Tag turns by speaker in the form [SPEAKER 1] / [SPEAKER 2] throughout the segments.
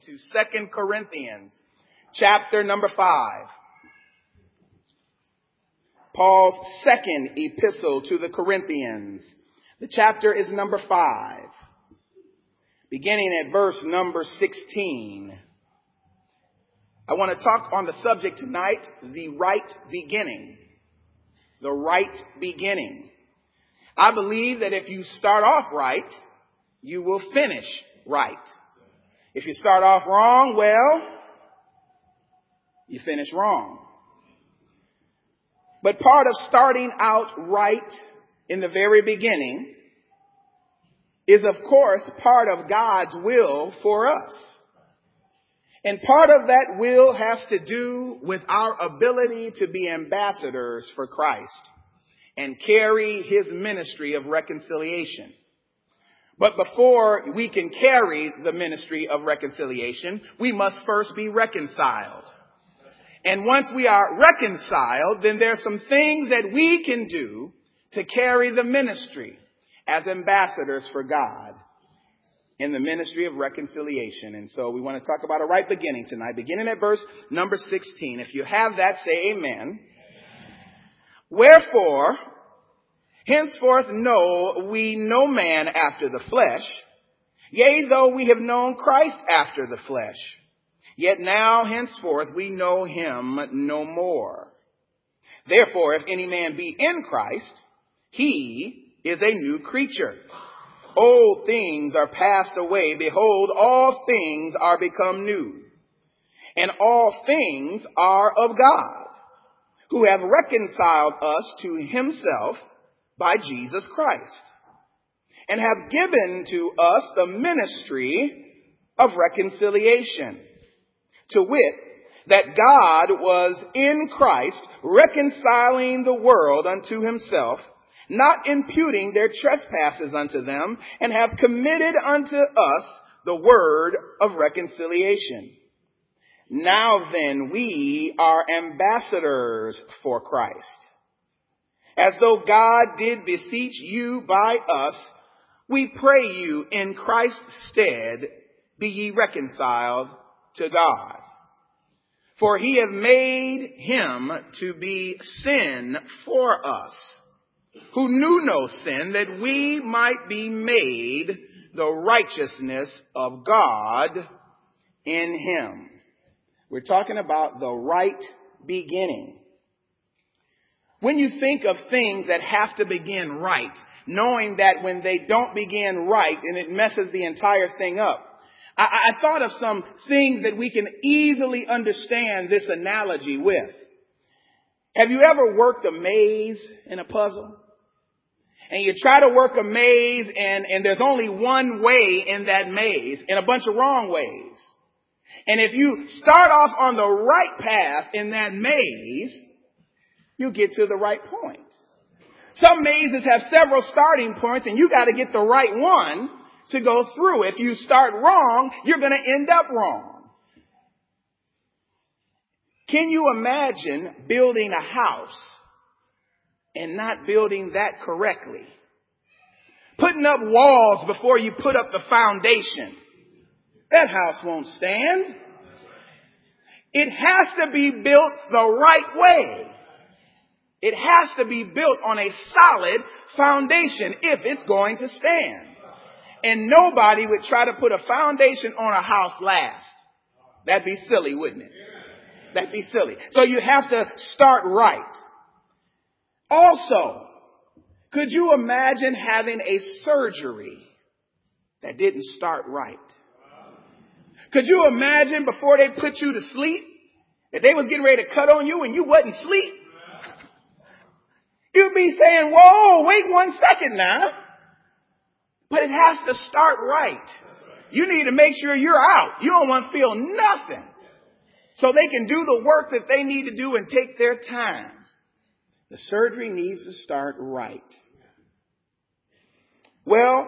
[SPEAKER 1] to 2 Corinthians chapter number 5. Paul's second epistle to the Corinthians. The chapter is number 5, beginning at verse number 16. I want to talk on the subject tonight, the right beginning. The right beginning. I believe that if you start off right, you will finish right. If you start off wrong, well, you finish wrong. But part of starting out right in the very beginning is, of course, part of God's will for us. And part of that will has to do with our ability to be ambassadors for Christ and carry his ministry of reconciliation. But before we can carry the ministry of reconciliation, we must first be reconciled. And once we are reconciled, then there are some things that we can do to carry the ministry as ambassadors for God in the ministry of reconciliation. And so we want to talk about a right beginning tonight, beginning at verse number 16. If you have that, say amen. Wherefore, henceforth know we no man after the flesh, yea, though we have known Christ after the flesh. Yet now henceforth we know him no more. Therefore, if any man be in Christ, he is a new creature. Old things are passed away. Behold, all things are become new. And all things are of God, who have reconciled us to himself by Jesus Christ, and have given to us the ministry of reconciliation. To wit, that God was in Christ reconciling the world unto himself, not imputing their trespasses unto them, and have committed unto us the word of reconciliation. Now then, we are ambassadors for Christ. As though God did beseech you by us, we pray you in Christ's stead, be ye reconciled to God. For he hath made him to be sin for us, who knew no sin, that we might be made the righteousness of God in him. We're talking about the right beginning. When you think of things that have to begin right, knowing that when they don't begin right and it messes the entire thing up, I thought of some things that we can easily understand this analogy with. Have you ever worked a maze in a puzzle? And you try to work a maze and there's only one way in that maze and a bunch of wrong ways. And if you start off on the right path in that maze, you get to the right point. Some mazes have several starting points and you got to get the right one to go through. If you start wrong, you're going to end up wrong. Can you imagine building a house and not building that correctly? Putting up walls before you put up the foundation. That house won't stand. It has to be built the right way. It has to be built on a solid foundation if it's going to stand. And nobody would try to put a foundation on a house last. That'd be silly, wouldn't it? That'd be silly. So you have to start right. Also, could you imagine having a surgery that didn't start right? Could you imagine before they put you to sleep that they was getting ready to cut on you and you wasn't asleep? You'd be saying, whoa, wait 1 second now. But it has to start right. You need to make sure you're out. You don't want to feel nothing. So they can do the work that they need to do and take their time. The surgery needs to start right. Well,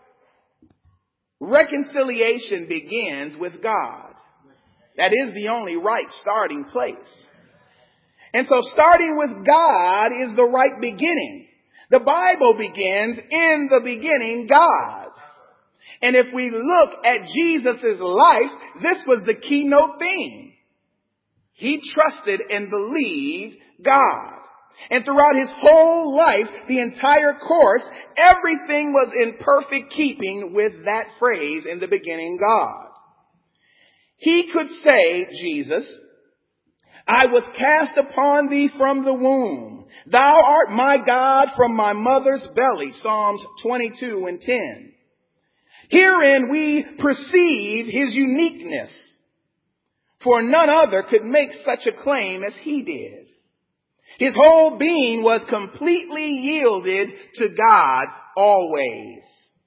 [SPEAKER 1] reconciliation begins with God. That is the only right starting place. And so starting with God is the right beginning. The Bible begins in the beginning, God. And if we look at Jesus' life, this was the keynote theme. He trusted and believed God. And throughout his whole life, the entire course, everything was in perfect keeping with that phrase, in the beginning, God. He could say, Jesus, I was cast upon thee from the womb. Thou art my God from my mother's belly. Psalms 22 and 10. Herein we perceive his uniqueness, for none other could make such a claim as he did. His whole being was completely yielded to God always.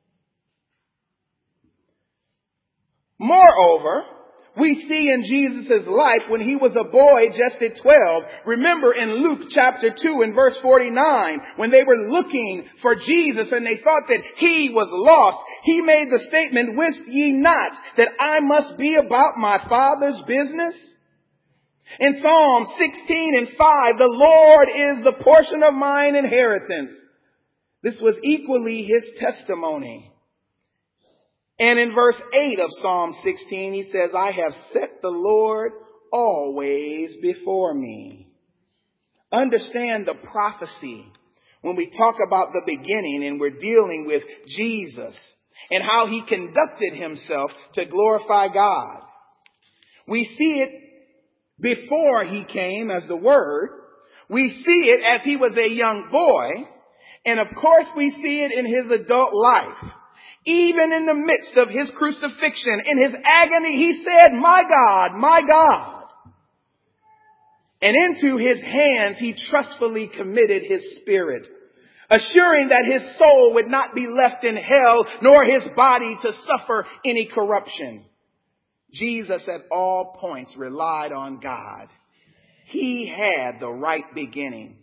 [SPEAKER 1] Moreover, we see in Jesus' life when he was a boy just at 12. Remember in Luke chapter 2 and verse 49, when they were looking for Jesus and they thought that he was lost, he made the statement, wist ye not that I must be about my Father's business? In Psalm 16 and 5, the Lord is the portion of mine inheritance. This was equally his testimony. And in verse 8 of Psalm 16, he says, I have set the Lord always before me. Understand the prophecy when we talk about the beginning and we're dealing with Jesus and how he conducted himself to glorify God. We see it before he came as the Word. We see it as he was a young boy. And of course we see it in his adult life. Even in the midst of his crucifixion, in his agony, he said, my God, my God. And into his hands he trustfully committed his spirit, assuring that his soul would not be left in hell, nor his body to suffer any corruption. Jesus at all points relied on God. He had the right beginning.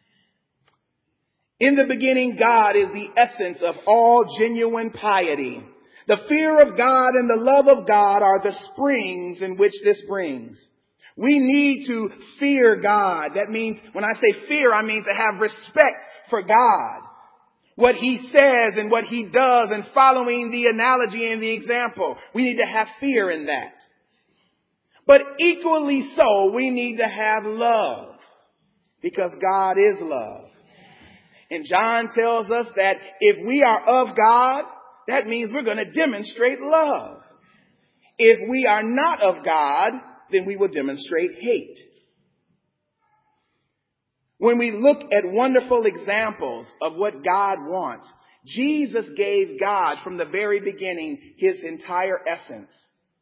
[SPEAKER 1] In the beginning, God is the essence of all genuine piety. The fear of God and the love of God are the springs in which this brings. We need to fear God. That means, when I say fear, I mean to have respect for God. What he says and what he does, and following the analogy and the example. We need to have fear in that. But equally so, we need to have love, because God is love. And John tells us that if we are of God, that means we're going to demonstrate love. If we are not of God, then we will demonstrate hate. When we look at wonderful examples of what God wants, Jesus gave God from the very beginning his entire essence.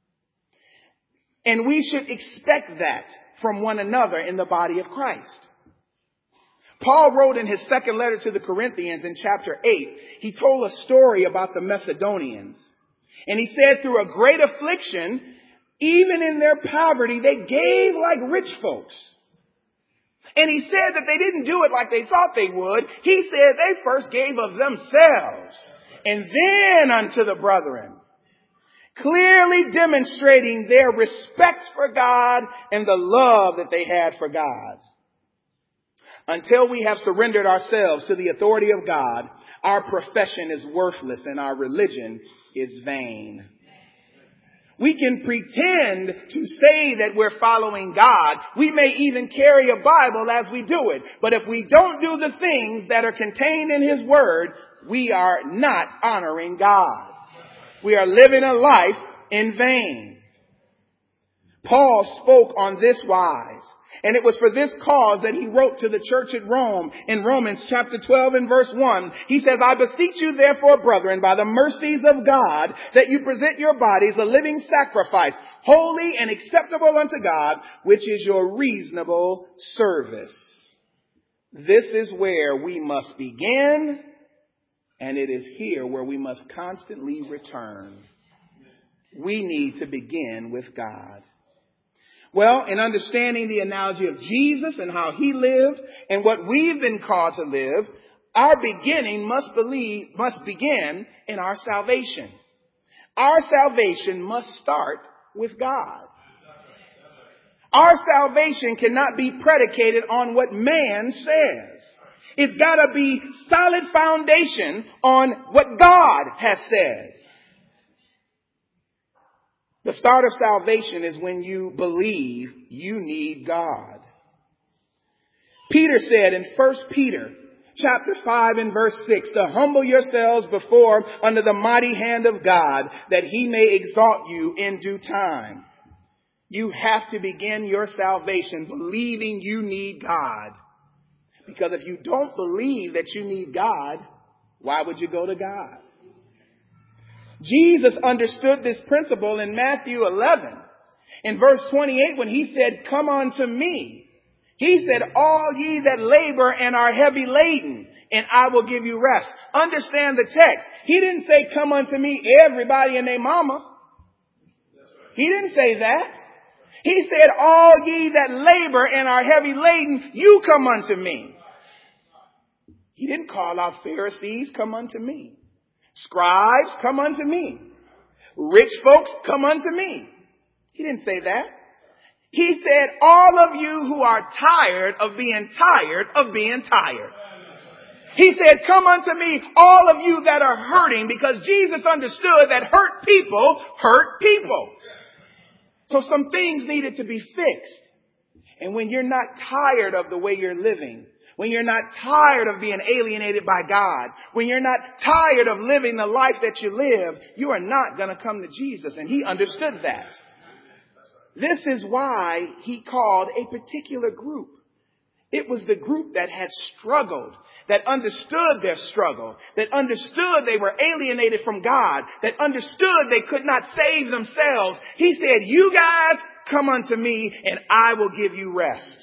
[SPEAKER 1] And we should expect that from one another in the body of Christ. Paul wrote in his second letter to the Corinthians in chapter 8, he told a story about the Macedonians. And he said through a great affliction, even in their poverty, they gave like rich folks. And he said that they didn't do it like they thought they would. He said they first gave of themselves and then unto the brethren, clearly demonstrating their respect for God and the love that they had for God. Until we have surrendered ourselves to the authority of God, our profession is worthless and our religion is vain. We can pretend to say that we're following God. We may even carry a Bible as we do it. But if we don't do the things that are contained in his word, we are not honoring God. We are living a life in vain. Paul spoke on this wise. And it was for this cause that he wrote to the church at Rome in Romans chapter 12 and verse 1. He says, I beseech you therefore, brethren, by the mercies of God, that you present your bodies a living sacrifice, holy and acceptable unto God, which is your reasonable service. This is where we must begin, and it is here where we must constantly return. We need to begin with God. Well, in understanding the analogy of Jesus and how he lived and what we've been called to live, our beginning must begin in our salvation. Our salvation must start with God. Our salvation cannot be predicated on what man says. It's got to be solid foundation on what God has said. The start of salvation is when you believe you need God. Peter said in 1 Peter chapter 5 and verse 6, to humble yourselves before under the mighty hand of God, that he may exalt you in due time. You have to begin your salvation believing you need God. Because if you don't believe that you need God, why would you go to God? Jesus understood this principle in Matthew 11. In verse 28, when he said, come unto me, he said, all ye that labor and are heavy laden, and I will give you rest. Understand the text. He didn't say, come unto me, everybody and their mama. He didn't say that. He said, all ye that labor and are heavy laden, you come unto me. He didn't call out Pharisees, come unto me. Scribes, come unto me. Rich folks, come unto me. He didn't say that. He said, all of you who are tired of being tired of being tired. He said, come unto me, all of you that are hurting, because Jesus understood that hurt people hurt people. So some things needed to be fixed. And when you're not tired of the way you're living, when you're not tired of being alienated by God, when you're not tired of living the life that you live, you are not going to come to Jesus. And he understood that. This is why he called a particular group. It was the group that had struggled, that understood their struggle, that understood they were alienated from God, that understood they could not save themselves. He said, you guys come unto me and I will give you rest.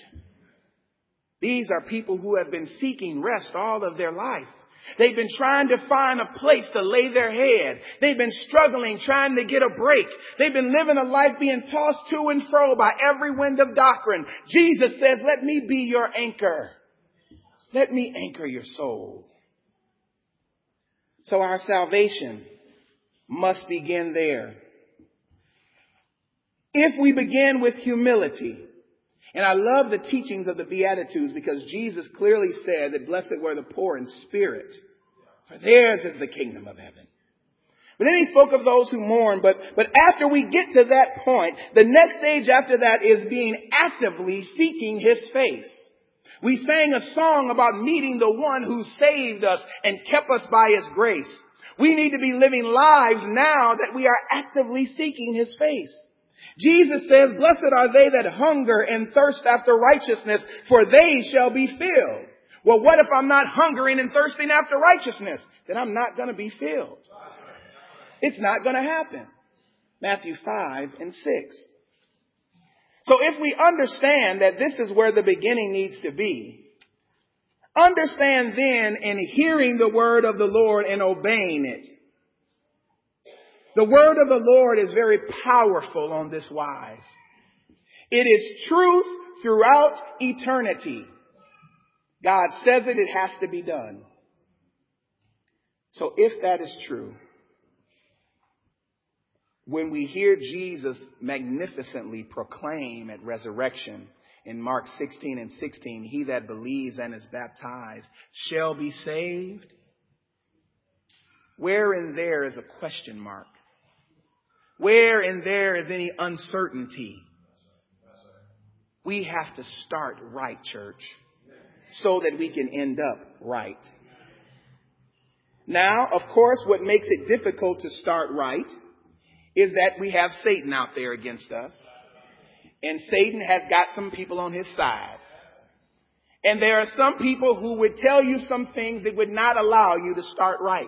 [SPEAKER 1] These are people who have been seeking rest all of their life. They've been trying to find a place to lay their head. They've been struggling, trying to get a break. They've been living a life being tossed to and fro by every wind of doctrine. Jesus says, let me be your anchor. Let me anchor your soul. So our salvation must begin there. If we begin with humility, and I love the teachings of the Beatitudes because Jesus clearly said that blessed were the poor in spirit, for theirs is the kingdom of heaven. But then he spoke of those who mourn. But after we get to that point, the next stage after that is being actively seeking his face. We sang a song about meeting the one who saved us and kept us by his grace. We need to be living lives now that we are actively seeking his face. Jesus says, blessed are they that hunger and thirst after righteousness, for they shall be filled. Well, what if I'm not hungering and thirsting after righteousness? Then I'm not going to be filled. It's not going to happen. Matthew 5 and 6. So if we understand that this is where the beginning needs to be, understand then in hearing the word of the Lord and obeying it. The word of the Lord is very powerful on this wise. It is truth throughout eternity. God says it has to be done. So if that is true, when we hear Jesus magnificently proclaim at resurrection in Mark 16 and 16, he that believes and is baptized shall be saved. Where in there is a question mark? Where in there is any uncertainty? We have to start right, church, so that we can end up right. Now, of course, what makes it difficult to start right is that we have Satan out there against us. And Satan has got some people on his side. And there are some people who would tell you some things that would not allow you to start right.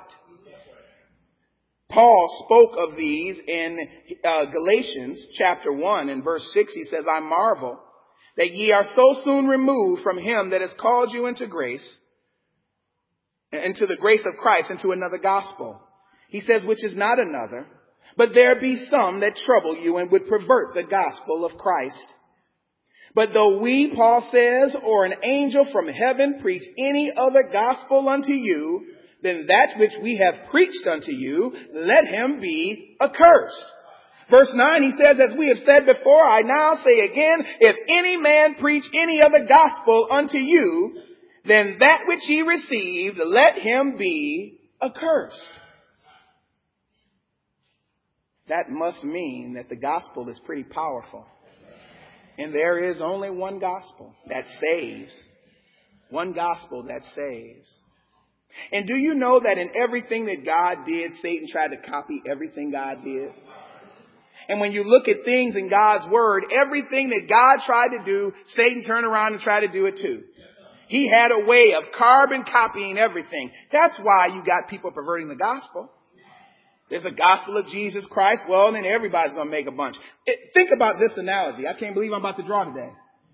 [SPEAKER 1] Paul spoke of these in Galatians chapter 1 and verse 6. He says, I marvel that ye are so soon removed from him that has called you into grace, into the grace of Christ, into another gospel. He says, which is not another, but there be some that trouble you and would pervert the gospel of Christ. But though we, Paul says, or an angel from heaven preach any other gospel unto you, then that which we have preached unto you, let him be accursed. Verse 9, he says, as we have said before, I now say again, if any man preach any other gospel unto you, then that which ye received, let him be accursed. that must mean that the gospel is pretty powerful. And there is only one gospel that saves. One gospel that saves. And do you know that in everything that God did, Satan tried to copy everything God did? And when you look at things in God's word, everything that God tried to do, Satan turned around and tried to do it too. He had a way of carbon copying everything. That's why you got people perverting the gospel. There's a gospel of Jesus Christ. Well, then everybody's going to make a bunch. Think about this analogy. I can't believe I'm about to draw today.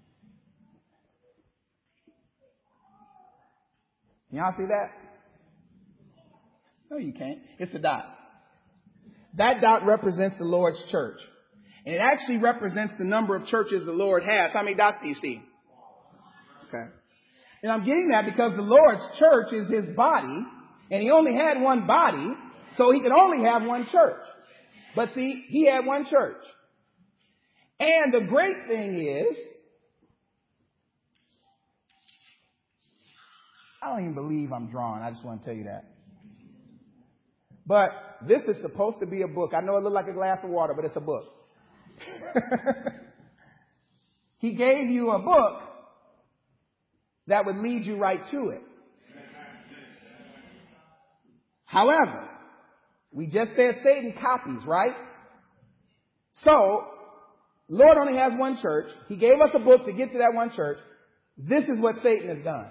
[SPEAKER 1] Y'all see that? No, you can't. It's a dot. That dot represents the Lord's church. And it actually represents the number of churches the Lord has. How many dots do you see? Okay. And I'm getting that because the Lord's church is his body. And he only had one body. So he could only have one church. But see, he had one church. And the great thing is, I don't even believe I'm drawing. I just want to tell you that. But this is supposed to be a book. I know it looks like a glass of water, but it's a book. He gave you a book that would lead you right to it. However, we just said Satan copies, right? So, Lord only has one church. He gave us a book to get to that one church. This is what Satan has done.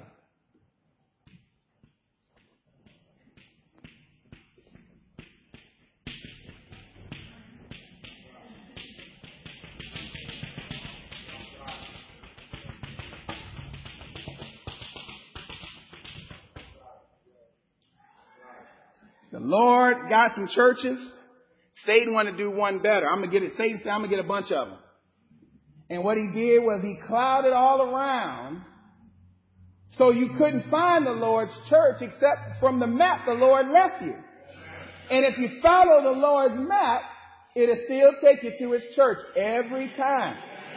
[SPEAKER 1] The Lord got some churches. Satan wanted to do one better. Satan said, I'm going to get a bunch of them. And what he did was he clouded all around so you couldn't find the Lord's church except from the map the Lord left you. And if you follow the Lord's map, it'll still take you to his church every time.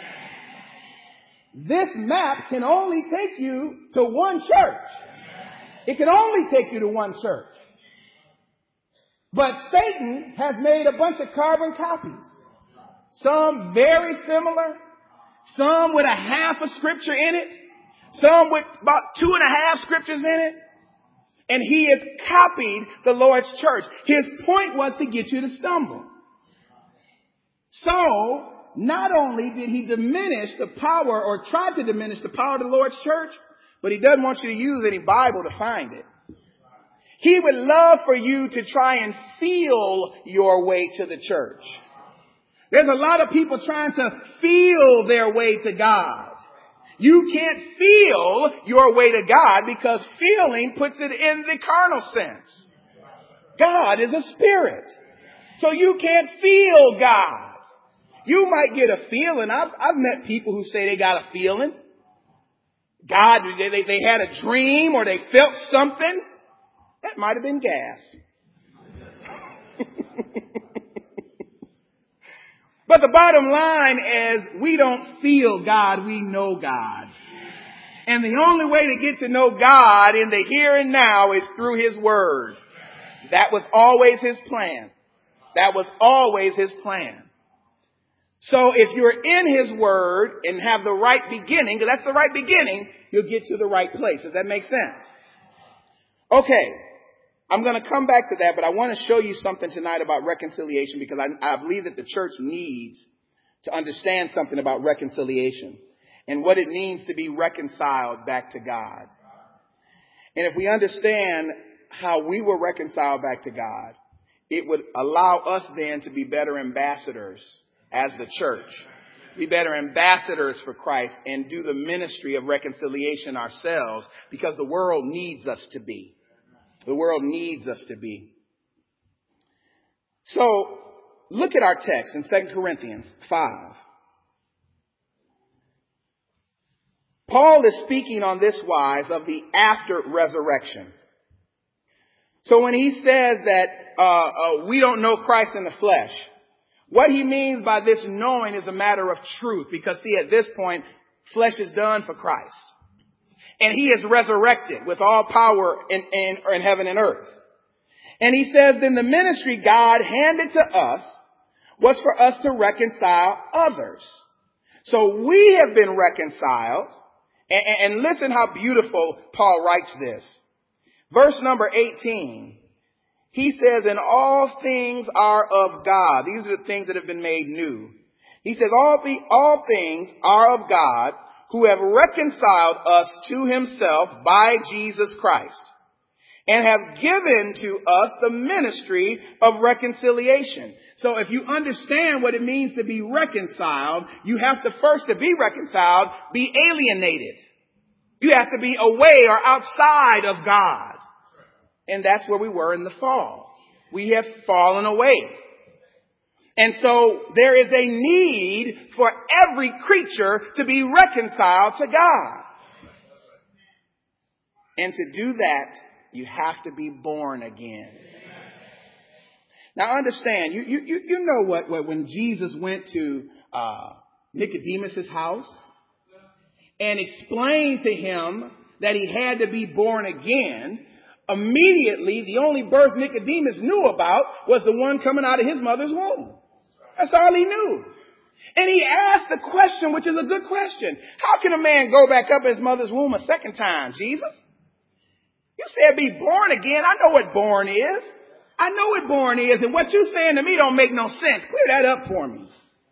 [SPEAKER 1] This map can only take you to one church. It can only take you to one church. But Satan has made a bunch of carbon copies. Some very similar. Some with a half a scripture in it. Some with about 2.5 scriptures in it. And he has copied the Lord's church. His point was to get you to stumble. So, not only did he diminish the power or try to diminish the power of the Lord's church, but he doesn't want you to use any Bible to find it. He would love for you to try and feel your way to the church. There's a lot of people trying to feel their way to God. You can't feel your way to God because feeling puts it in the carnal sense. God is a spirit. So you can't feel God. You might get a feeling. I've met people who say they got a feeling. God, they had a dream or they felt something. That might have been gas. But the bottom line is we don't feel God, we know God. And the only way to get to know God in the here and now is through his word. That was always his plan. That was always his plan. So if you're in his word and have the right beginning, because that's the right beginning, you'll get to the right place. Does that make sense? Okay. I'm going to come back to that, but I want to show you something tonight about reconciliation because I believe that the church needs to understand something about reconciliation and what it means to be reconciled back to God. And if we understand how we were reconciled back to God, it would allow us then to be better ambassadors as the church, be better ambassadors for Christ and do the ministry of reconciliation ourselves because the world needs us to be. The world needs us to be. So, look at our text in 2 Corinthians 5. Paul is speaking on this wise of the after resurrection. So when he says that we don't know Christ in the flesh, what he means by this knowing is a matter of truth. Because see, at this point, flesh is done for Christ. And he is resurrected with all power in heaven and earth. And he says, then the ministry God handed to us was for us to reconcile others. So we have been reconciled. And listen how beautiful Paul writes this. Verse number 18. He says, and all things are of God. These are the things that have been made new. He says, all things are of God, who have reconciled us to himself by Jesus Christ, and have given to us the ministry of reconciliation. So if you understand what it means to be reconciled, you have to first, to be reconciled, be alienated. You have to be away or outside of God. And that's where we were in the fall. We have fallen away. And so there is a need for every creature to be reconciled to God. And to do that, you have to be born again. Now understand, you know what when Jesus went to Nicodemus' house and explained to him that he had to be born again, immediately the only birth Nicodemus knew about was the one coming out of his mother's womb. That's all he knew. And he asked a question, which is a good question. How can a man go back up his mother's womb a second time, Jesus? You said be born again. I know what born is. I know what born is. And what you're saying to me don't make no sense. Clear that up for me.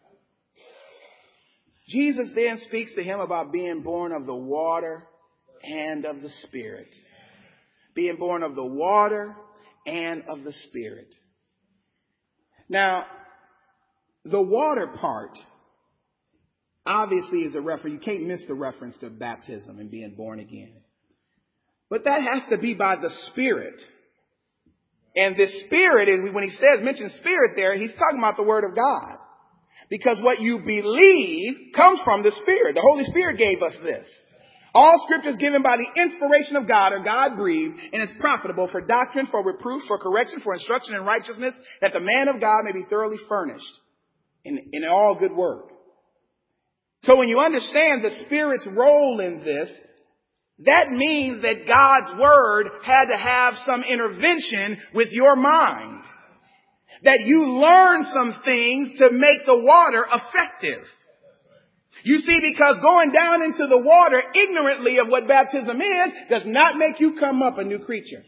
[SPEAKER 1] Jesus then speaks to him about being born of the water and of the Spirit. Being born of the water and of the Spirit. Now, the water part obviously is a reference. You can't miss the reference to baptism and being born again. But that has to be by the Spirit. And this Spirit, when he mentions Spirit there, he's talking about the Word of God. Because what you believe comes from the Spirit. The Holy Spirit gave us this. All scripture is given by the inspiration of God, or God-breathed, and is profitable for doctrine, for reproof, for correction, for instruction in righteousness, that the man of God may be thoroughly furnished in all good work. So when you understand the Spirit's role in this, that means that God's Word had to have some intervention with your mind. That you learn some things to make the water effective. You see, because going down into the water ignorantly of what baptism is does not make you come up a new creature.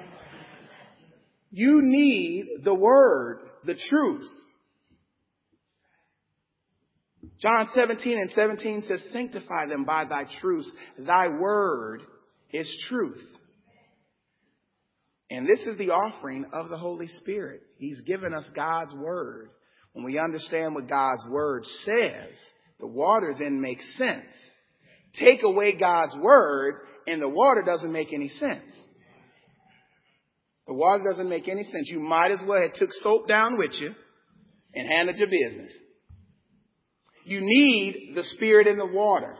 [SPEAKER 1] You need the Word, the truth. John 17:17 says, sanctify them by thy truth. Thy word is truth. And this is the offering of the Holy Spirit. He's given us God's word. When we understand what God's word says, the water then makes sense. Take away God's word and the water doesn't make any sense. The water doesn't make any sense. You might as well have took soap down with you and handled your business. You need the Spirit in the water.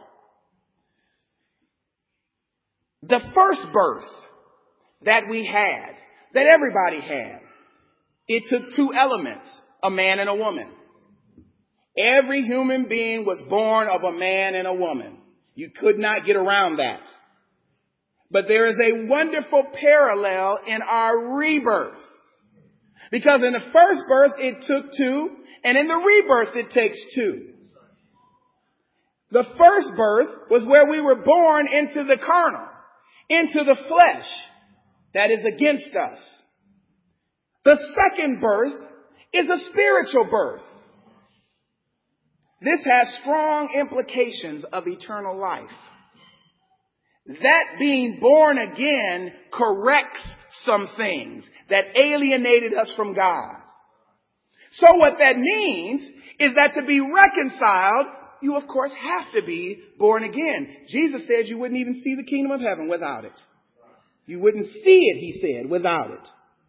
[SPEAKER 1] The first birth that we had, that everybody had, it took two elements, a man and a woman. Every human being was born of a man and a woman. You could not get around that. But there is a wonderful parallel in our rebirth. Because in the first birth it took two, and in the rebirth it takes two. The first birth was where we were born into the carnal, into the flesh that is against us. The second birth is a spiritual birth. This has strong implications of eternal life. That being born again corrects some things that alienated us from God. So what that means is that to be reconciled, you, of course, have to be born again. Jesus says you wouldn't even see the kingdom of heaven without it. You wouldn't see it, he said, without it.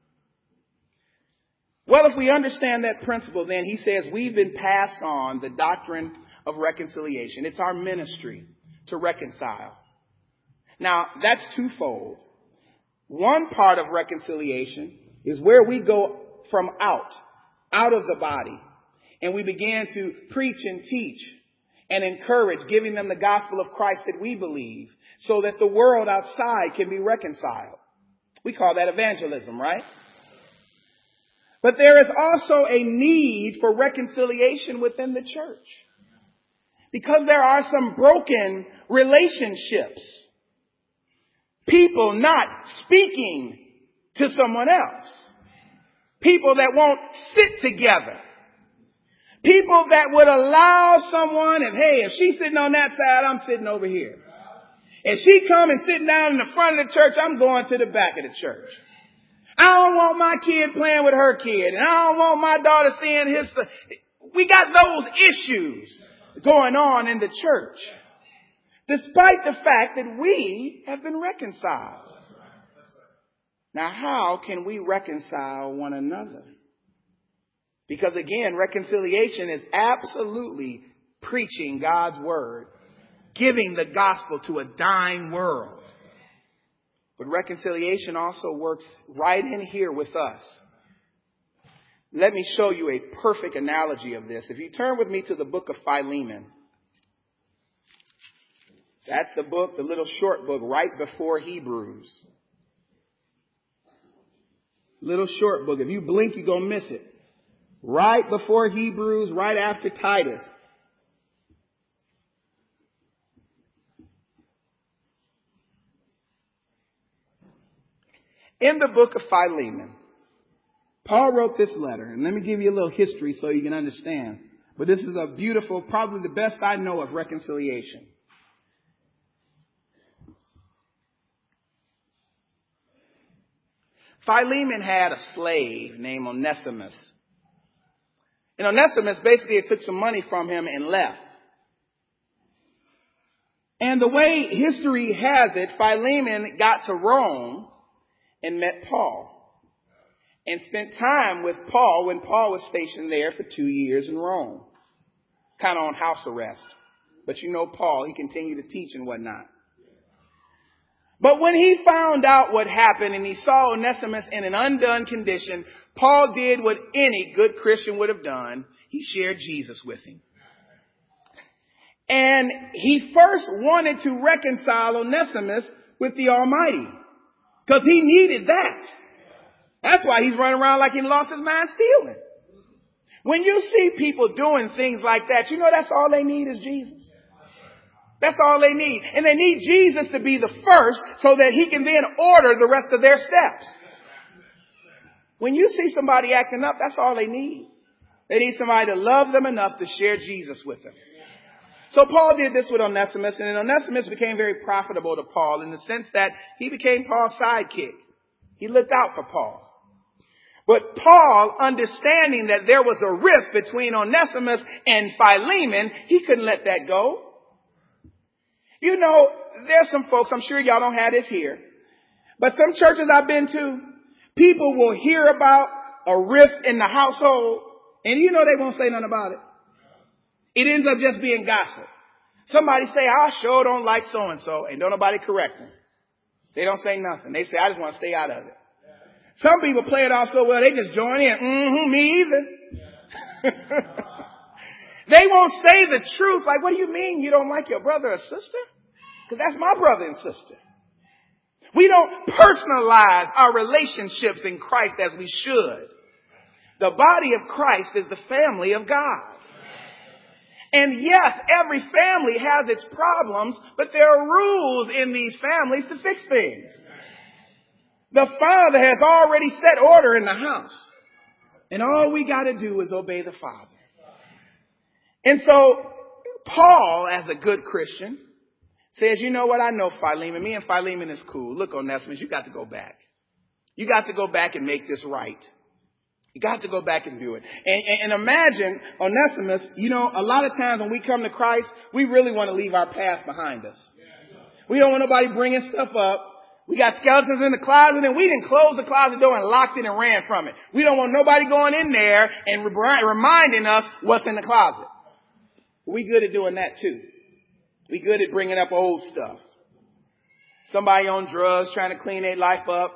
[SPEAKER 1] Well, if we understand that principle, then he says we've been passed on the doctrine of reconciliation. It's our ministry to reconcile. Now, that's twofold. One part of reconciliation is where we go from out of the body, and we begin to preach and teach and encourage, giving them the gospel of Christ that we believe, so that the world outside can be reconciled. We call that evangelism, right? But there is also a need for reconciliation within the church. Because there are some broken relationships. People not speaking to someone else. People that won't sit together. People that would allow someone, if she's sitting on that side, I'm sitting over here. If she come and sitting down in the front of the church, I'm going to the back of the church. I don't want my kid playing with her kid, and I don't want my daughter seeing his. We got those issues going on in the church, despite the fact that we have been reconciled. Now, how can we reconcile one another? Because again, reconciliation is absolutely preaching God's word, giving the gospel to a dying world. But reconciliation also works right in here with us. Let me show you a perfect analogy of this. If you turn with me to the book of Philemon. That's the book, the little short book right before Hebrews. Little short book. If you blink, you're going to miss it. Right before Hebrews, right after Titus. In the book of Philemon, Paul wrote this letter, and let me give you a little history so you can understand. But this is a beautiful, probably the best I know of reconciliation. Philemon had a slave named Onesimus. And Onesimus basically took some money from him and left. And the way history has it, Philemon got to Rome and met Paul. And spent time with Paul when Paul was stationed there for 2 years in Rome. Kind of on house arrest. But you know Paul, he continued to teach and whatnot. But when he found out what happened and he saw Onesimus in an undone condition, Paul did what any good Christian would have done. He shared Jesus with him. And he first wanted to reconcile Onesimus with the Almighty. Because he needed that. That's why he's running around like he lost his mind stealing. When you see people doing things like that, you know that's all they need is Jesus. That's all they need. And they need Jesus to be the first so that he can then order the rest of their steps. When you see somebody acting up, that's all they need. They need somebody to love them enough to share Jesus with them. So Paul did this with Onesimus, and Onesimus became very profitable to Paul in the sense that he became Paul's sidekick. He looked out for Paul. But Paul, understanding that there was a rift between Onesimus and Philemon, he couldn't let that go. You know, there's some folks, I'm sure y'all don't have this here, but some churches I've been to, people will hear about a rift in the household, and you know they won't say nothing about it. It ends up just being gossip. Somebody say, I sure don't like so-and-so, and don't nobody correct them. They don't say nothing. They say, I just want to stay out of it. Some people play it off so well, they just join in. Me either. They won't say the truth. Like, what do you mean you don't like your brother or sister? Because that's my brother and sister. We don't personalize our relationships in Christ as we should. The body of Christ is the family of God. And yes, every family has its problems, but there are rules in these families to fix things. The Father has already set order in the house. And all we got to do is obey the Father. And so Paul, as a good Christian, says, you know what? I know Philemon. Me and Philemon is cool. Look, Onesimus, you got to go back. You got to go back and make this right. You got to go back and do it. And imagine Onesimus, you know, a lot of times when we come to Christ, we really want to leave our past behind us. We don't want nobody bringing stuff up. We got skeletons in the closet and we didn't close the closet door and locked it and ran from it. We don't want nobody going in there and reminding us what's in the closet. We good at doing that too. We good at bringing up old stuff. Somebody on drugs trying to clean their life up.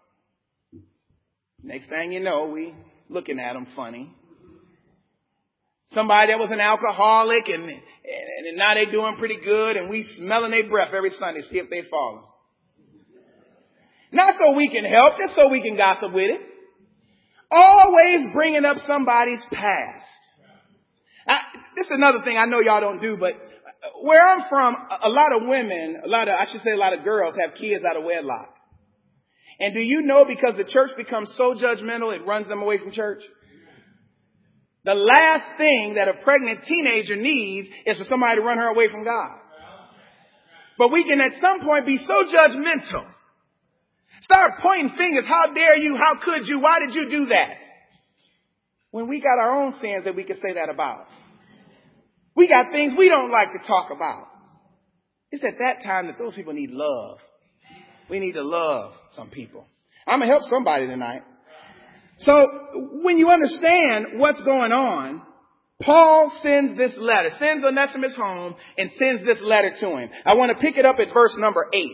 [SPEAKER 1] Next thing you know, we looking at them funny. Somebody that was an alcoholic and now they doing pretty good and we smelling their breath every Sunday, see if they falling. Not so we can help, just so we can gossip with it. Always bringing up somebody's past. This is another thing I know y'all don't do, but where I'm from, a lot of girls have kids out of wedlock. And do you know, because the church becomes so judgmental, it runs them away from church? The last thing that a pregnant teenager needs is for somebody to run her away from God. But we can at some point be so judgmental. Start pointing fingers. How dare you? How could you? Why did you do that? When we got our own sins that we could say that about. We got things we don't like to talk about. It's at that time that those people need love. We need to love some people. I'm going to help somebody tonight. So when you understand what's going on, Paul sends this letter, sends Onesimus home and sends this letter to him. I want to pick it up at verse number 8.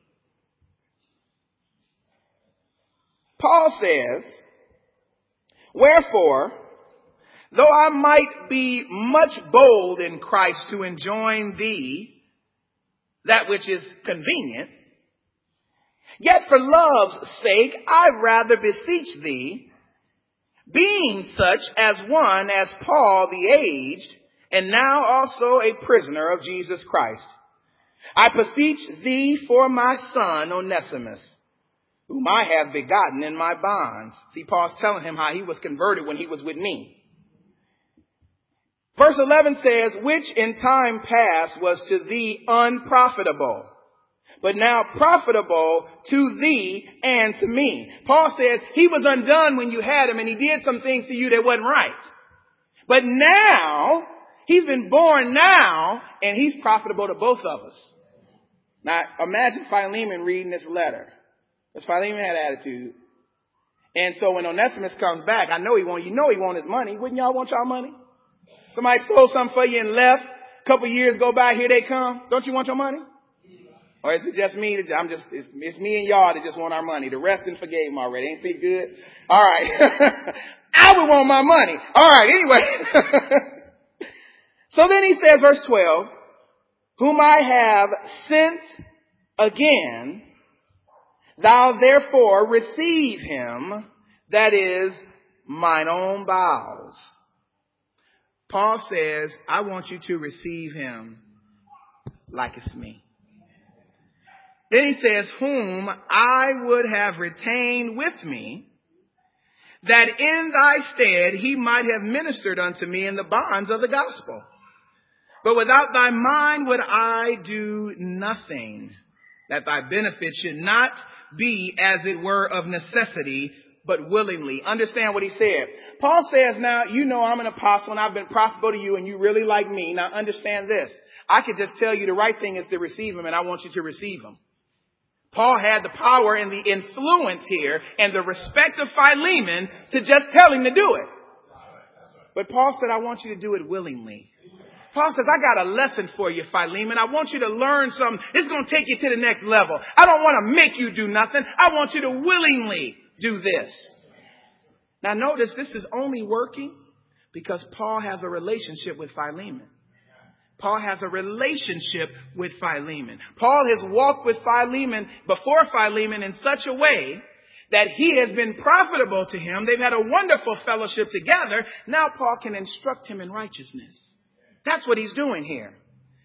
[SPEAKER 1] Paul says, "Wherefore, though I might be much bold in Christ to enjoin thee that which is convenient, yet for love's sake I rather beseech thee, being such as one as Paul the aged, and now also a prisoner of Jesus Christ, I beseech thee for my son Onesimus, whom I have begotten in my bonds." See, Paul's telling him how he was converted when he was with me. Verse 11 says, "Which in time past was to thee unprofitable, but now profitable to thee and to me." Paul says he was undone when you had him and he did some things to you that wasn't right. But now, he's been born now and he's profitable to both of us. Now, imagine Philemon reading this letter. Because Philemon had attitude. And so when Onesimus comes back, he want his money. Wouldn't y'all want y'all money? Somebody stole something for you and left. A couple years go by, here they come. Don't you want your money? Or is it just me? It's me and y'all that just want our money. The rest didn't forgave him already. Ain't that good? All right. I would want my money. All right. Anyway. So then he says, verse 12, "Whom I have sent again, thou therefore receive him, that is mine own bowels." Paul says, I want you to receive him like it's me. Then he says, "Whom I would have retained with me, that in thy stead he might have ministered unto me in the bonds of the gospel. But without thy mind would I do nothing, that thy benefit should not be as it were of necessity, but willingly." Understand what he said. Paul says, now, you know I'm an apostle and I've been profitable to you and you really like me. Now understand this. I could just tell you the right thing is to receive him and I want you to receive him. Paul had the power and the influence here and the respect of Philemon to just tell him to do it. But Paul said, I want you to do it willingly. Paul says, I got a lesson for you, Philemon. I want you to learn something. It's going to take you to the next level. I don't want to make you do nothing. I want you to willingly do this. Now notice this is only working because Paul has a relationship with Philemon. Paul has a relationship with Philemon. Paul has walked with Philemon before Philemon in such a way that he has been profitable to him. They've had a wonderful fellowship together. Now Paul can instruct him in righteousness. That's what he's doing here.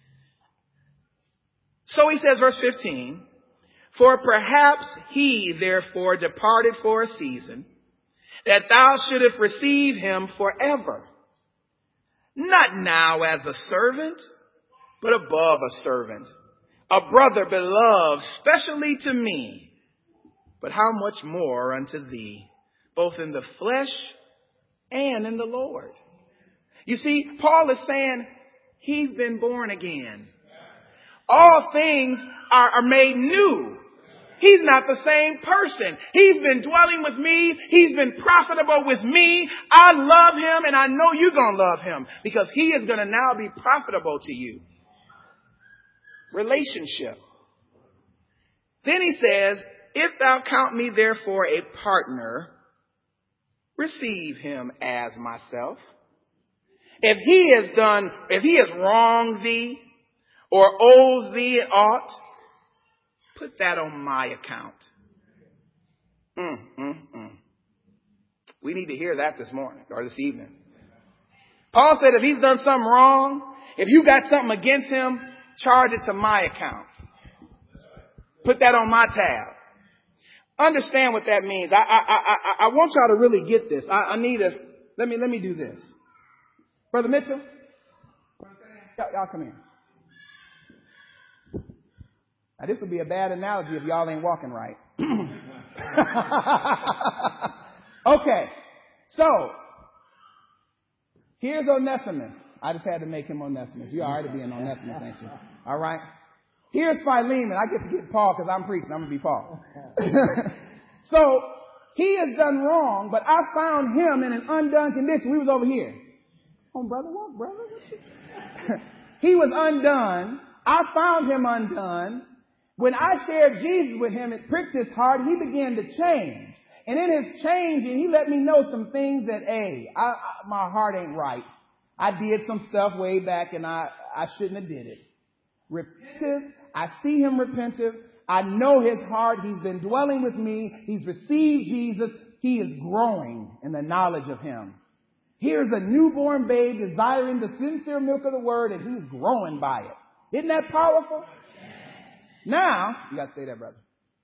[SPEAKER 1] So he says, verse 15, "For perhaps he therefore departed for a season, that thou shouldest receive him forever. Not now as a servant, but above a servant, a brother beloved, specially to me, but how much more unto thee, both in the flesh and in the Lord." You see, Paul is saying he's been born again. All things are made new. He's not the same person. He's been dwelling with me. He's been profitable with me. I love him and I know you're going to love him because he is going to now be profitable to you. Relationship. Then he says, "If thou count me therefore a partner, receive him as myself. If he has wronged thee or owes thee aught, put that on my account." We need to hear that this morning or this evening. Paul said if he's done something wrong, if you got something against him, charge it to my account. Put that on my tab. Understand what that means. I want y'all to really get this. Let me do this. Brother Mitchell, y'all come in. Now this would be a bad analogy if y'all ain't walking right. Okay, so here's Onesimus. I just had to make him Onesimus. You already being Onesimus, ain't you? All right. Here's Philemon. I get to get Paul because I'm preaching. I'm going to be Paul. So he has done wrong, but I found him in an undone condition. We was over here. Oh, brother, what, brother? He was undone. I found him undone. When I shared Jesus with him, it pricked his heart. He began to change. And in his changing, he let me know some things that, hey, my heart ain't right. I did some stuff way back and I shouldn't have did it. Repentive. I see him repentive. I know his heart. He's been dwelling with me. He's received Jesus. He is growing in the knowledge of him. Here's a newborn babe desiring the sincere milk of the word, and he's growing by it. Isn't that powerful? Now, you got to say that, brother.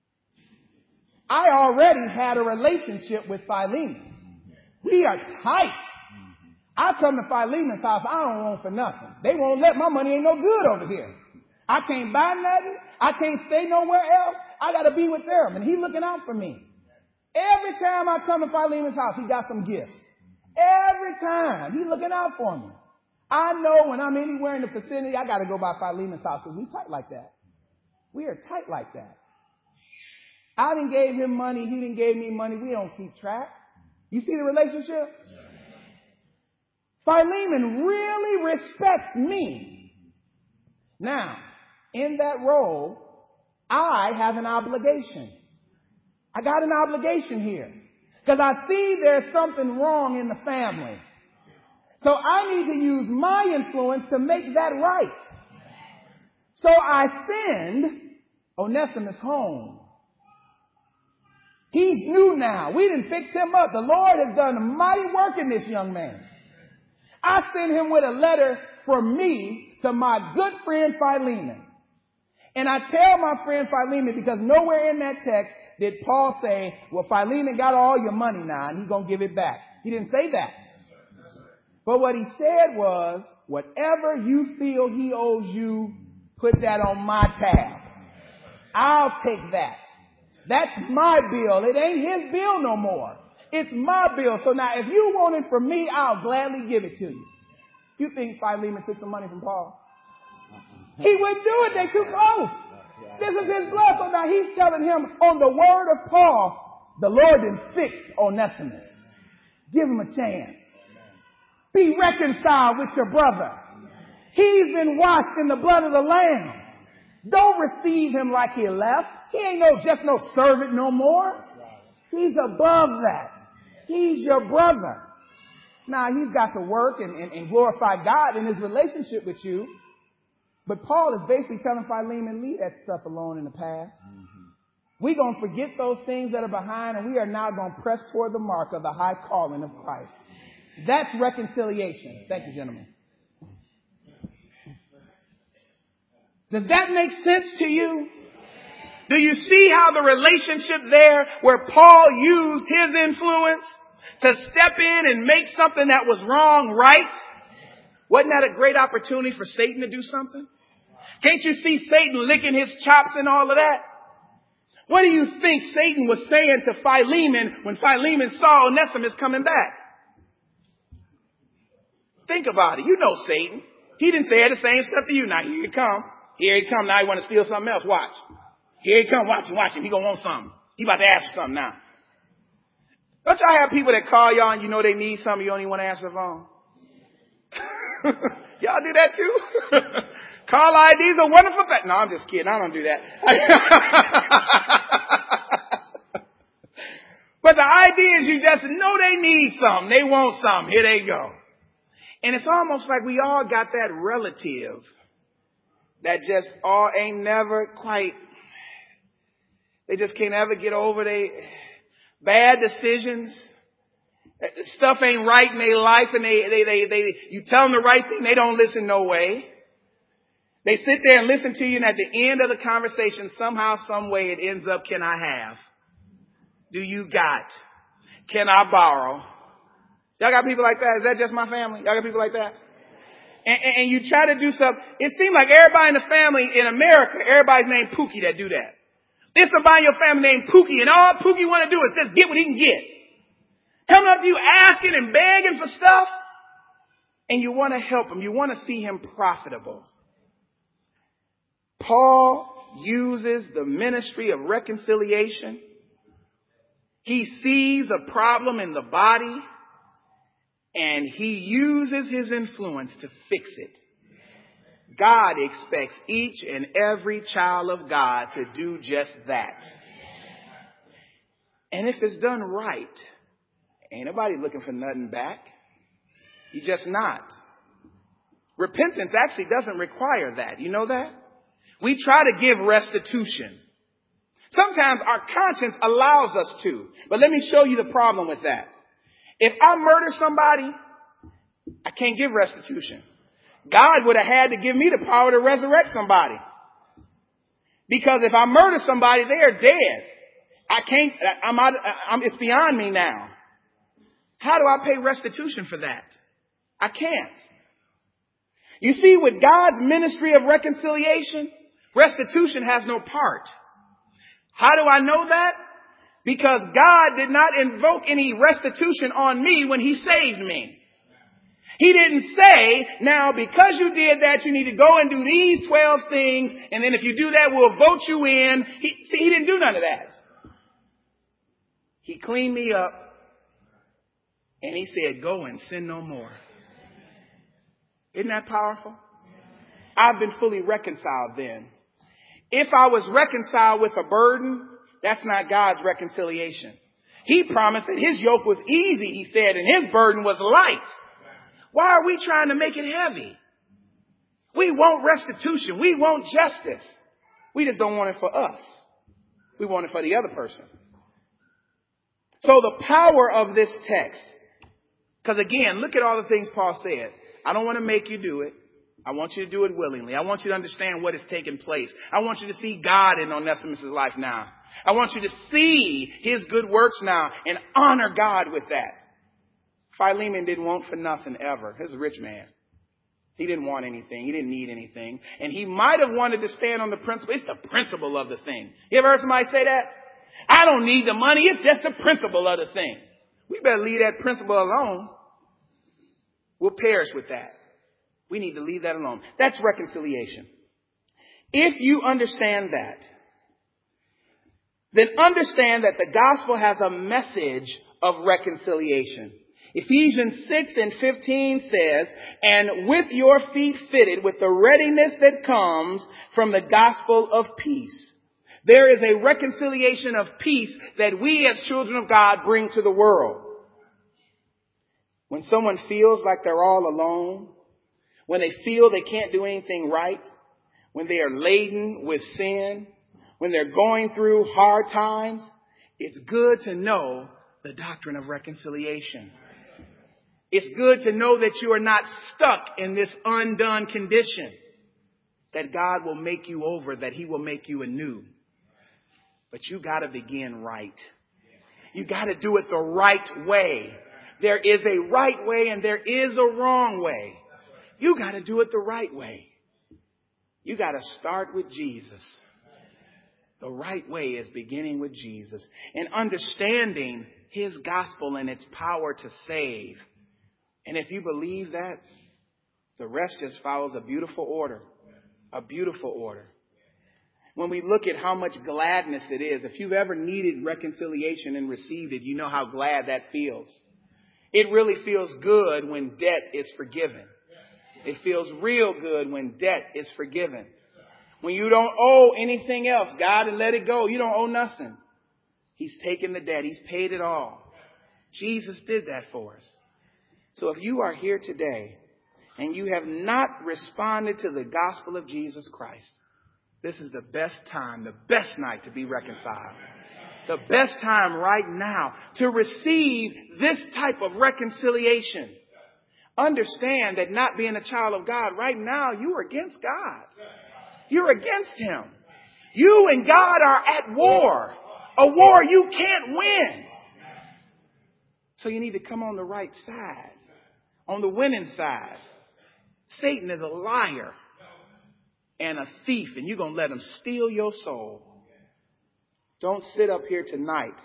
[SPEAKER 1] I already had a relationship with Philemon. We are tight. I come to Philemon's house. I don't want for nothing. They won't let my money ain't no good over here. I can't buy nothing. I can't stay nowhere else. I got to be with them. And he's looking out for me. Every time I come to Philemon's house, he got some gifts. Every time. He's looking out for me. I know when I'm anywhere in the vicinity, I got to go by Philemon's house because we tight like that. We are tight like that. I done gave him money. He done gave me money. We don't keep track. You see the relationship? Philemon really respects me. Now, in that role, I have an obligation. I got an obligation here. Because I see there's something wrong in the family. So I need to use my influence to make that right. So I send Onesimus home. He's new now. We didn't fix him up. The Lord has done a mighty work in this young man. I send him with a letter from me to my good friend Philemon. And I tell my friend Philemon, because nowhere in that text did Paul say, well, Philemon got all your money now and he's going to give it back. He didn't say that. But what he said was, whatever you feel he owes you, put that on my tab. I'll take that. That's my bill. It ain't his bill no more. It's my bill. So now if you want it from me, I'll gladly give it to you. You think Philemon took some money from Paul? He wouldn't do it. They too close. This is his blood. So now he's telling him on the word of Paul, the Lord done fixed Onesimus. Give him a chance. Be reconciled with your brother. He's been washed in the blood of the Lamb. Don't receive him like he left. He ain't just no servant no more. He's above that. He's your brother. Now, he's got to work and glorify God in his relationship with you. But Paul is basically telling Philemon, leave that stuff alone in the past. We're going to forget those things that are behind, and we are now going to press toward the mark of the high calling of Christ. That's reconciliation. Thank you, gentlemen. Does that make sense to you? Do you see how the relationship there where Paul used his influence to step in and make something that was wrong right? Wasn't that a great opportunity for Satan to do something? Can't you see Satan licking his chops and all of that? What do you think Satan was saying to Philemon when Philemon saw Onesimus coming back? Think about it. You know Satan. He didn't say the same stuff to you. Now here he come. Here he come. Now he want to steal something else. Watch. Here he come. Watch him. He gonna want something. He about to ask for something now. Don't y'all have people that call y'all and you know they need something, you don't even want to answer the phone? Y'all do that too? Call IDs are wonderful thing. No, I'm just kidding. I don't do that. But the idea is you just know they need something. They want something. Here they go. And it's almost like we all got that relative that just all ain't never quite, they just can't ever get over their bad decisions. Stuff ain't right in their life, and you tell them the right thing, they don't listen no way. They sit there and listen to you, and at the end of the conversation, somehow, some way, it ends up, can I have? Do you got? Can I borrow? Y'all got people like that? Is that just my family? Y'all got people like that? And you try to do something. It seems like everybody in the family in America, everybody's named Pookie that do that. There's somebody in your family named Pookie, and all Pookie want to do is just get what he can get. Coming up to you asking and begging for stuff, and you want to help him. You want to see him profitable. Paul uses the ministry of reconciliation. He sees a problem in the body, and he uses his influence to fix it. God expects each and every child of God to do just that. And if it's done right, ain't nobody looking for nothing back. You're just not. Repentance actually doesn't require that. You know that? We try to give restitution. Sometimes our conscience allows us to. But let me show you the problem with that. If I murder somebody, I can't give restitution. God would have had to give me the power to resurrect somebody. Because if I murder somebody, they are dead. I can't, it's beyond me now. How do I pay restitution for that? I can't. You see, with God's ministry of reconciliation, restitution has no part. How do I know that? Because God did not invoke any restitution on me when he saved me. He didn't say, now because you did that, you need to go and do these 12 things, and then if you do that, we'll vote you in. He didn't do none of that. He cleaned me up, and he said, go and sin no more. Isn't that powerful? I've been fully reconciled then. If I was reconciled with a burden, that's not God's reconciliation. He promised that his yoke was easy, he said, and his burden was light. Why are we trying to make it heavy? We want restitution. We want justice. We just don't want it for us. We want it for the other person. So the power of this text, because again, look at all the things Paul said. I don't want to make you do it. I want you to do it willingly. I want you to understand what is taking place. I want you to see God in Onesimus' life now. I want you to see his good works now and honor God with that. Philemon didn't want for nothing ever. He's a rich man. He didn't want anything. He didn't need anything. And he might have wanted to stand on the principle. It's the principle of the thing. You ever heard somebody say that? I don't need the money. It's just the principle of the thing. We better leave that principle alone. We'll perish with that. We need to leave that alone. That's reconciliation. If you understand that, then understand that the gospel has a message of reconciliation. Ephesians 6:15 says, and with your feet fitted with the readiness that comes from the gospel of peace. There is a reconciliation of peace that we as children of God bring to the world. When someone feels like they're all alone, when they feel they can't do anything right, when they are laden with sin, when they're going through hard times, it's good to know the doctrine of reconciliation. It's good to know that you are not stuck in this undone condition, that God will make you over, that he will make you anew. But you got to begin right. You got to do it the right way. There is a right way and there is a wrong way. You got to do it the right way. You got to start with Jesus. The right way is beginning with Jesus and understanding his gospel and its power to save. And if you believe that, the rest just follows a beautiful order. A beautiful order. When we look at how much gladness it is, if you've ever needed reconciliation and received it, you know how glad that feels. It really feels good when debt is forgiven. It feels real good when debt is forgiven. When you don't owe anything else, God, and let it go. You don't owe nothing. He's taken the debt. He's paid it all. Jesus did that for us. So if you are here today and you have not responded to the gospel of Jesus Christ, this is the best time, the best night to be reconciled. The best time right now to receive this type of reconciliation. Understand that not being a child of God right now, you are against God. You're against Him. You and God are at war. A war you can't win. So you need to come on the right side. On the winning side. Satan is a liar and a thief, and you're going to let him steal your soul. Don't sit up here tonight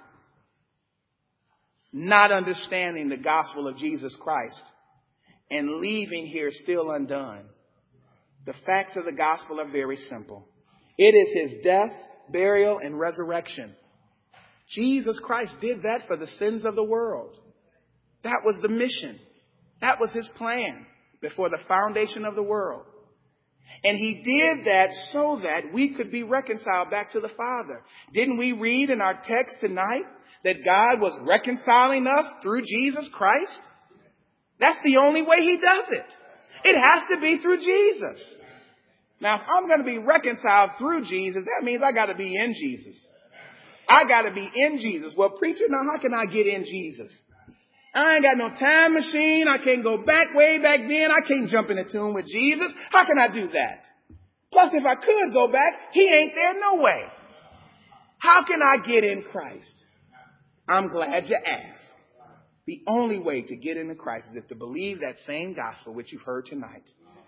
[SPEAKER 1] not understanding the gospel of Jesus Christ and leaving here still undone. The facts of the gospel are very simple. It is His death, burial, and resurrection. Jesus Christ did that for the sins of the world. That was the mission. That was His plan before the foundation of the world. And He did that so that we could be reconciled back to the Father. Didn't we read in our text tonight that God was reconciling us through Jesus Christ? That's the only way He does it. It has to be through Jesus. Now, if I'm going to be reconciled through Jesus, that means I got to be in Jesus. I got to be in Jesus. Well, preacher, now how can I get in Jesus? I ain't got no time machine. I can't go back way back then. I can't jump in a tomb with Jesus. How can I do that? Plus, if I could go back, He ain't there no way. How can I get in Christ? I'm glad you asked. The only way to get into Christ is to believe that same gospel which you've heard tonight.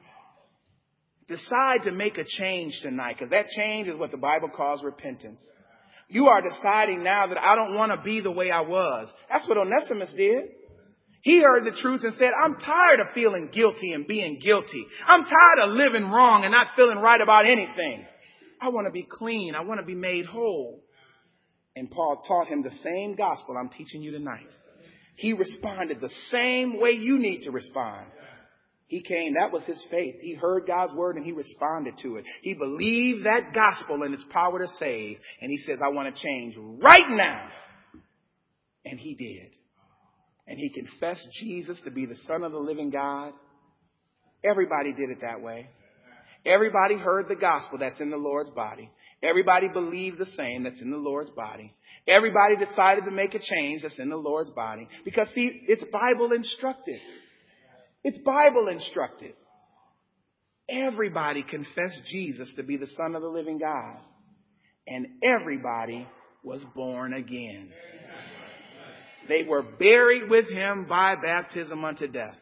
[SPEAKER 1] Decide to make a change tonight, because that change is what the Bible calls repentance. You are deciding now that I don't want to be the way I was. That's what Onesimus did. He heard the truth and said, I'm tired of feeling guilty and being guilty. I'm tired of living wrong and not feeling right about anything. I want to be clean. I want to be made whole. And Paul taught him the same gospel I'm teaching you tonight. He responded the same way you need to respond. He came, that was his faith. He heard God's word and he responded to it. He believed that gospel and its power to save. And he says, I want to change right now. And he did. And he confessed Jesus to be the Son of the living God. Everybody did it that way. Everybody heard the gospel that's in the Lord's body. Everybody believed the same that's in the Lord's body. Everybody decided to make a change that's in the Lord's body. Because see, it's Bible instructed. It's Bible instructed. Everybody confessed Jesus to be the Son of the living God. And everybody was born again. They were buried with Him by baptism unto death.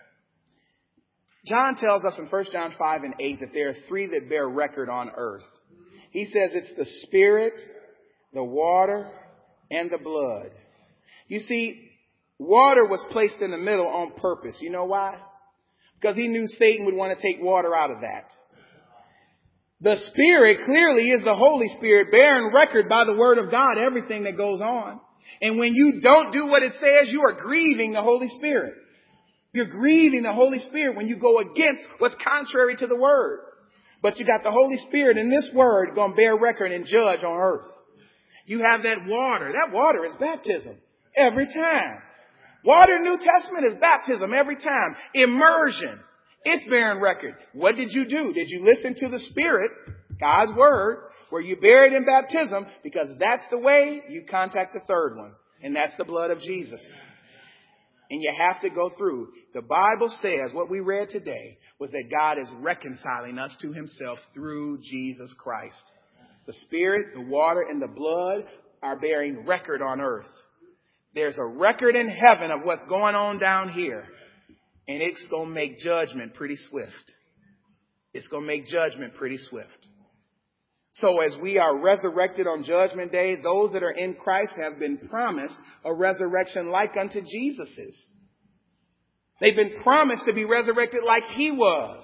[SPEAKER 1] John tells us in 1 John 5 and 8 that there are three that bear record on earth. He says it's the Spirit, the water, and the blood. You see, water was placed in the middle on purpose. You know why? Because He knew Satan would want to take water out of that. The Spirit clearly is the Holy Spirit bearing record by the Word of God, everything that goes on. And when you don't do what it says, you are grieving the Holy Spirit. You're grieving the Holy Spirit when you go against what's contrary to the Word. But you got the Holy Spirit in this Word going to bear record and judge on earth. You have that water. That water is baptism every time. Water in the New Testament is baptism every time. Immersion. It's bearing record. What did you do? Did you listen to the Spirit, God's Word? Were you buried in baptism? Because that's the way you contact the third one. And that's the blood of Jesus. And you have to go through. The Bible says what we read today was that God is reconciling us to Himself through Jesus Christ. The Spirit, the water, and the blood are bearing record on earth. There's a record in heaven of what's going on down here. And it's going to make judgment pretty swift. It's going to make judgment pretty swift. So as we are resurrected on Judgment Day, those that are in Christ have been promised a resurrection like unto Jesus's. They've been promised to be resurrected like He was.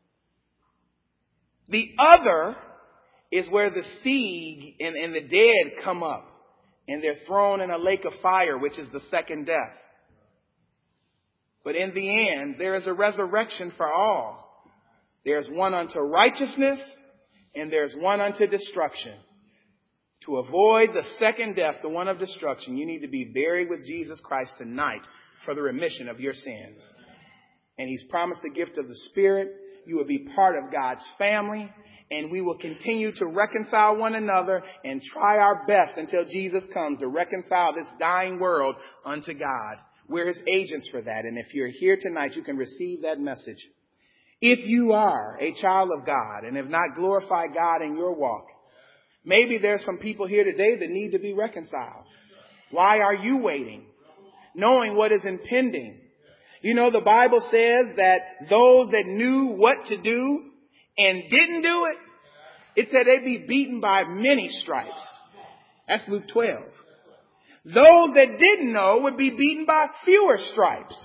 [SPEAKER 1] The other is where the seed and the dead come up. And they're thrown in a lake of fire, which is the second death. But in the end, there is a resurrection for all. There's one unto righteousness and there's one unto destruction. To avoid the second death, the one of destruction, you need to be buried with Jesus Christ tonight for the remission of your sins. And He's promised the gift of the Spirit. You will be part of God's family. And we will continue to reconcile one another and try our best until Jesus comes to reconcile this dying world unto God. We're his agents for that. And if you're here tonight, you can receive that message. If you are a child of God and have not glorified God in your walk, maybe there's some people here today that need to be reconciled. Why are you waiting? Knowing what is impending. You know, the Bible says that those that knew what to do and didn't do it, it said they'd be beaten by many stripes. That's Luke 12. Those that didn't know would be beaten by fewer stripes.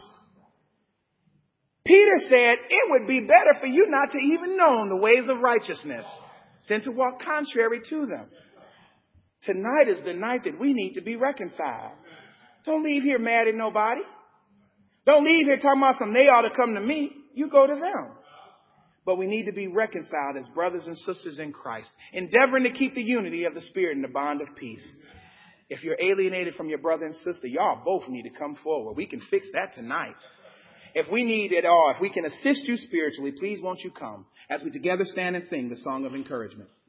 [SPEAKER 1] Peter said it would be better for you not to even know the ways of righteousness than to walk contrary to them. Tonight is the night that we need to be reconciled. Don't leave here mad at nobody. Don't leave here talking about they ought to come to me. You go to them. But we need to be reconciled as brothers and sisters in Christ, endeavoring to keep the unity of the Spirit in the bond of peace. If you're alienated from your brother and sister, y'all both need to come forward. We can fix that tonight. If we need it all, if we can assist you spiritually, please won't you come as we together stand and sing the song of encouragement.